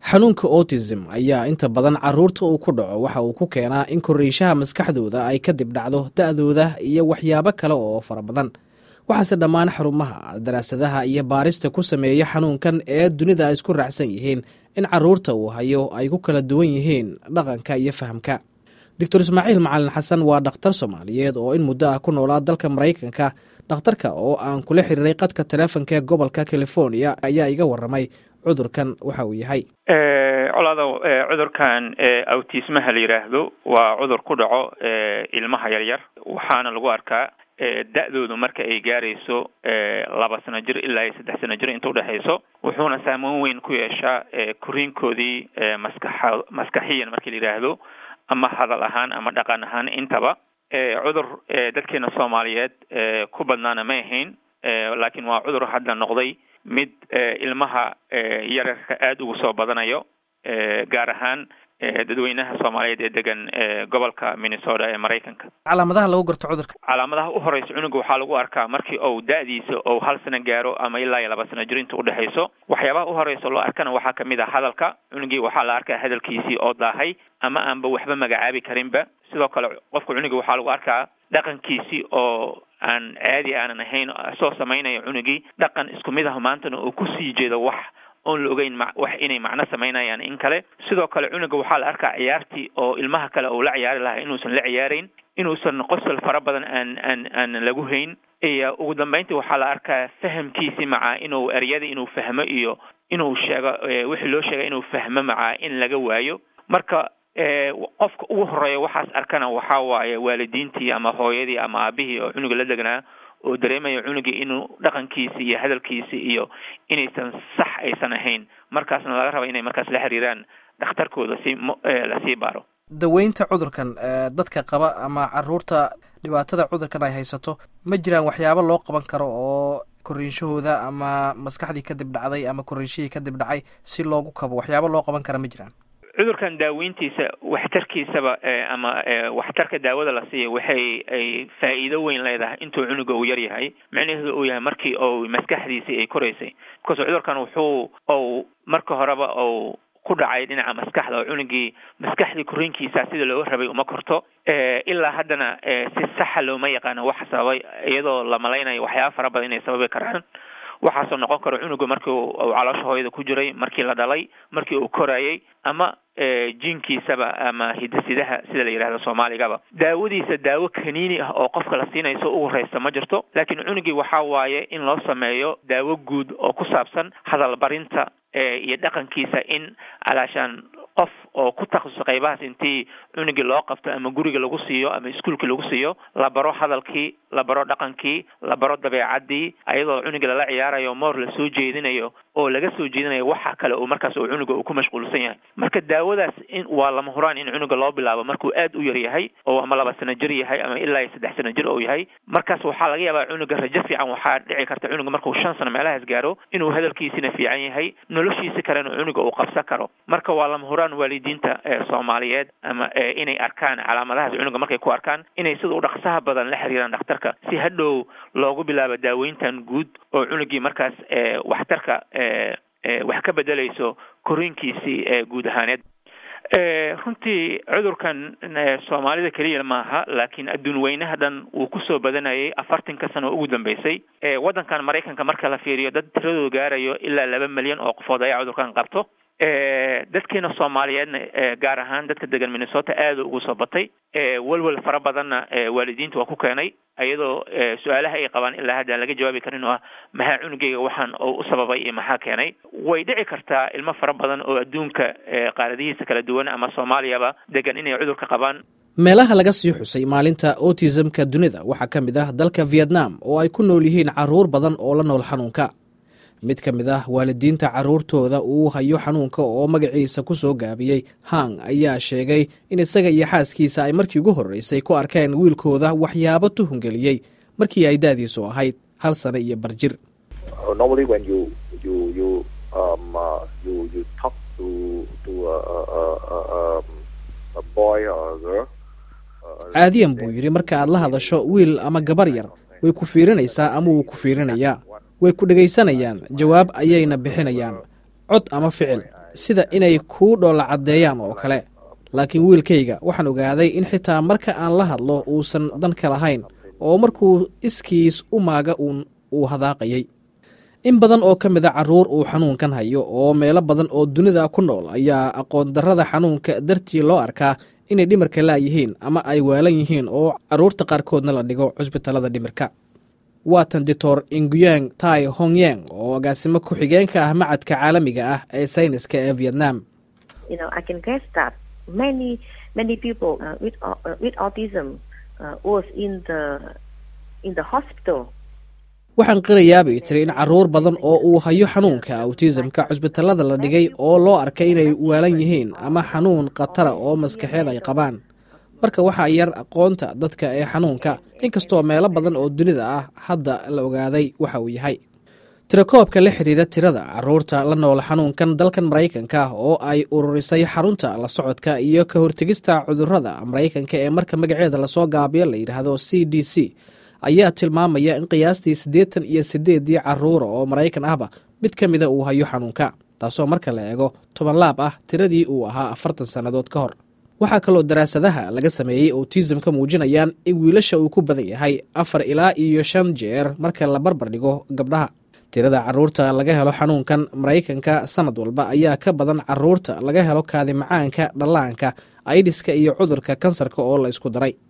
xanuunka autism ayaa inta badan caruurta uu ku dhaco waxa uu ku keenaa in koriishaha maskaxdooda ay ka dib dhacdo da'dooda iyo waxyaabo kale oo fara badan waxaase dhammaan xarumaha daraasadaha iyo baarista ku sameeya xanuunkan ee dunida ay isku raacsan yihiin in caruurta uu hayo ay ku kala duwan yihiin dhaqanka iyo fahamka doctor ismaaciil macalin xasan waa dhakhtar soomaaliyeed oo in muddo ah ku noolaa dalka maraykanka dhakhtarka oo aan kula xiriiray qadka taleefonka ee gobolka california ayaa iga waramay cudurkan waxa uu yahay colaado cudurkan autismaha la yidhaahdo waa cudur ku dhaco ilmaha yaryar waxaana lagu arkaa da-doodu marka ay gaarayso 2 sano jir ilaa 3 sano jir inta udhexayso wuxuuna saameyn weyn ku yeeshaa koriinkoodii maskaxiyan markii la yidhaahdo ama hadal ahaan ama dhaqan ahaan intaba cudur dadkeena soomaaliyeed ku badnaana ma ahayn laakiin waa cudur hadda noqday mid ilmaha yararka aada ugu soo badanayo gaar ahaan dadweynaha soomaaliyeed ee degan gobolka Minnesota ee Mareykanka. Calaamadaha lagu garto cudurka. Calaamadaha u horeysa cunuga waxaa lagu arkaa markii uu da'diisa oo 1 sano gaaro ama ilaa 2 sano jir inta u dhaxayso. Waxyaabaha u horeysa loo arkana waxaa kamid ah hadalka. Cunugii waxaa la arkaa hadalkiisii oo daahay ama aanba waxba magacaabi karinba. Sidoo kale qofka cunuga waxaa lagu arkaa dhaqankiisii oo aan caadi aanan ahayn soo sameynaya cunugii dhaqan isku mid ah maantana uu ku sii jeedo wax oon la ogeyn wax inay macno sameynayaan in kale. Sidoo kale cunuga waxaa la arkaa ciyaartii oo ilmaha kale uu la ciyaari lahaa inuusan la ciyaareyn, inuusan qosol fara badan aan lagu hayn. Ugu dambeyntii waxaa la arkaa fahamkiisii maca inuu ereyada inuu fahmo iyo inuu sheego wixii loo sheegay inuu fahmo maca in laga waayo. Marka qofka ugu horeeya waxaas arkana waxaa waaye waalidiintii ama hooyadii ama aabihii oo cunuga la deganaa oo dareemayo cunugii inuu dhaqankiisa iyo hadalkiisa iyo inaysan sax aysan ahayn, markaasna laga rabo inay markaas la xiriiraan dhakhtarkooda si la sii baaro. Daweynta cudurkan dadka qaba ama caruurta dhibaatada cudurkan ay haysato ma jiraan waxyaabo loo qaban karo oo koriinshahooda ama maskaxdii ka dib dhacday ama koriinshihii ka dib dhacay si loogu kabo waxyaabo loo qaban kara ma jiraan? cudurkan daaweyntiisa waxtarkiisaba ama waxtarka daawada la siiyo waxay faa'iido weyn leedahay intuu cunuga uu yar yahay macnaheedu uu yahay markii uu maskaxdiisii ay koraysay because cudurkan wuxuu marka horeba uu ku dhacay dhinaca maskaxda oo cunugii maskaxdii koriinkiisa sida looga rabay uma korto ilaa haddana si saxa looma yaqaano wax sababay iyadoo la malaynayo waxyaabo fara badan inay sababi karaan. waxaasoo noqon karo cunuga markii uu caloosha hooyada ku jiray, markii la dhalay, markii uu korayay ama jiinkiisaba ama hidasidaha sida la yiraahdo Soomaaligaba. Daawadiisa daawo kaniini ah oo qofka la siinayso ugu horeysa ma jirto, laakiin cunugii waxaa waaye in loo sameeyo daawo guud oo ku saabsan hadal barinta iyo dhaqankiisa in alaashan qof oo ku takhasus qaybahaas intii cunugii loo qabto ama guriga lagu siiyo ama iskuulka lagu siiyo la baro hadalkii, la baro dhaqankii, la baro dabeecadii ayadoo cunugii la ciyaarayo moor la soo jeedinayo oo laga soo jeedinayo waxa kale oo markaas uu cunuga ku mashquulsan yahay. Marka daawadaas in waa lama huraan in cunuga loo bilaabo markuu aad u yar yahay oo ama 2 sano jir yahay ama ilaa 3 sano jir oo yahay. Markaas waxaa laga yaabaa cunuga rajo fiican waxaa dhici karta cunuga markuu 5 sano meelahaas gaaro inuu hadalkiisina fiican yahay, noloshiisa kalena cunuga uu qabsan karo. Marka waa lama huraan waalidiinta Soomaaliyeed ama inay arkaan calaamadahaas cunuga markay ku arkaan inay sida u dhaqsaha badan la xiriiraan dhakhtarka si hadhow loogu bilaabo daaweyntan guud oo cunugii markaas waxtarka wax ka bedelayso koriinkiisii guud ahaaneed. runtii cudurkan Soomaalida kaliya maaha laakiin adduun weynaha dhan uu ku soo badanayay 40 sano ugu dambeysay. Wadankan Mareykanka marka la fiiriyo dad tiradoodu gaarayo ilaa 2 milyan oo qofood ay cudurkan qabto. dadkeena Soomaaliyeedna gaar ahaan dadka degan Minnesota aad ugu soo batay. walwal fara badanna waalidiintu waa ku keenay ayadoo su'aalaha ay qabaan ilaa hadda laga jawaabi karin oo maxaa cunugayga waxaan u sababay iyo maxaa keenay. way dhici kartaa ilmo fara badan oo adduunka qaaradihiisa kala duwan ama Soomaaliyaba degan inay cudurka qabaan. meelaha laga sii xusay maalinta autism-ka dunida waxaa ka mid ah dalka Vietnam oo ay ku nool yihiin caruur badan oo la nool xanuunka. mid ka mid ah waalidiinta caruurtooda uu hayo xanuunka oo magaciisa ku soo gaabiyey Hang ayaa sheegay in isaga iyo xaaskiisa ay markii ugu horeysay ku arkeen wiilkooda waxyaabo tuhungeliyey markii ay daadiisu ahayd 1 sano iyo bar jir. Normally when you talk to a boy or a girl, caadiyan buu yidhi marka aad la hadasho wiil ama gabar yar way ku fiirinaysaa ama wuu ku fiirinayaa, way ku dhegaysanayaan, jawaab ayayna bixinayaan, cod ama ficil. sida inay kuu dhoola caddeeyaan oo kale. laakiin wiilkayga waxaan ogaaday in xitaa marka aan la hadlo uusan dan ka lahayn oo markuu iskiis u maaga uu hadaaqayay. in badan oo ka mid a carruur uu xanuunkan hayo oo meelo badan oo dunida ku nool ayaa aqoon darrada xanuunka dartii loo arkaa inay dhimirka laayihiin ama ay waalan yihiin oo carruurta qaarkoodna la dhigo cusbitallada dhimirka. waatan doctor Nguyang Tai Hongyang oo agaasimo ku-xigeenka ah macadka caalamiga ah ee sayniska ee Vietnam. I can guess that many people with autism was in the hospital. waxaan qirayaa bay tiri in carruur badan oo uu hayo xanuunka autismka cusbitallada la dhigay oo loo arkay inay waalan yihiin ama xanuun khatara oo maskaxeed ay qabaan. marka waxaa yar aqoonta dadka ee xanuunka, inkastoo meelo badan oo dunida ah hadda la ogaaday waxa uu yahay. tirakoobka la xiriira tirada carruurta la nool xanuunkan dalkan Maraykanka oo ay ururisay xarunta la socodka iyo ka hortegista cudurrada Maraykanka ee marka magaceeda lasoo gaabiyo la yidhaahdo CDC ayaa tilmaamaya in qiyaastii 88 carruur oo Maraykan ahba mid ka mida uu hayo xanuunka, taasoo marka la eego 10 laab ah tiradii uu ahaa 40 sannadood ka hor. waxaa kaloo daraasadaha laga sameeyey autismka muujinayaan in wiilasha uu ku badan yahay 4 ilaa 5 jeer marka la barbar dhigo gabdhaha. tirada carruurta laga helo xanuunkan Maraykanka sanad walba ayaa ka badan carruurta laga helo kaadi macaanka, dhallaanka, aydiska iyo cudurka kansarka oo la isku daray.